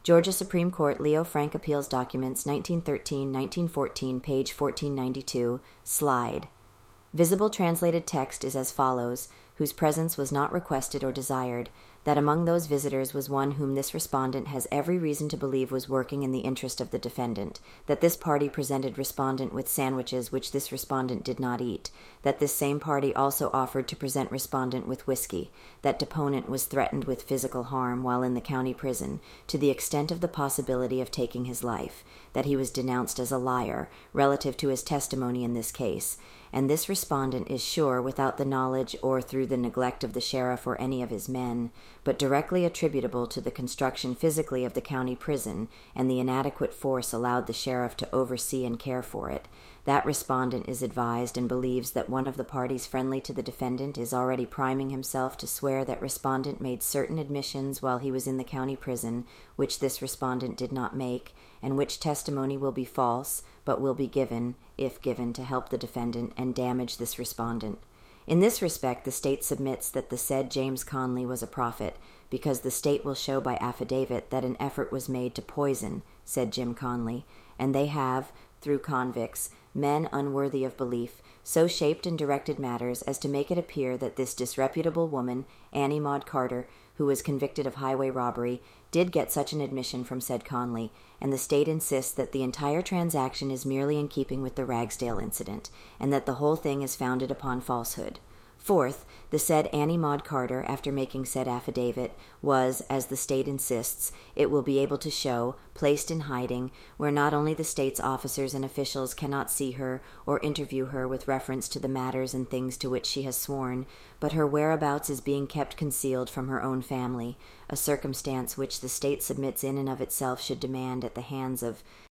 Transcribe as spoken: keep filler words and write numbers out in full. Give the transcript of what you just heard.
Georgia Supreme Court Leo Frank Appeals Documents nineteen thirteen to nineteen fourteen, page fourteen ninety-two, slide. Visible translated text is as follows, whose presence was not requested or desired, that among those visitors was one whom this respondent has every reason to believe was working in the interest of the defendant, that this party presented respondent with sandwiches which this respondent did not eat, that this same party also offered to present respondent with whiskey, that deponent was threatened with physical harm while in the county prison, to the extent of the possibility of taking his life, that he was denounced as a liar, relative to his testimony in this case, and this respondent is sure without the knowledge or through the neglect of the sheriff or any of his men, but directly attributable to the construction physically of the county prison and the inadequate force allowed the sheriff to oversee and care for it. That respondent is advised and believes that one of the parties friendly to the defendant is already priming himself to swear that respondent made certain admissions while he was in the county prison, which this respondent did not make, and which testimony will be false, but will be given, if given, to help the defendant and damage this respondent. In this respect, the state submits that the said James Conley was a prophet, because the state will show by affidavit that an effort was made to poison said Jim Conley, and they have, through convicts, men unworthy of belief, so shaped and directed matters as to make it appear that this disreputable woman, Annie Maud Carter, who was convicted of highway robbery, did get such an admission from said Conley, and the state insists that the entire transaction is merely in keeping with the Ragsdale incident, and that the whole thing is founded upon falsehood. Fourth, the said Annie Maud Carter, after making said affidavit, was, as the state insists, it will be able to show, placed in hiding, where not only the state's officers and officials cannot see her or interview her with reference to the matters and things to which she has sworn, but her whereabouts is being kept concealed from her own family, a circumstance which the state submits in and of itself should demand at the hands of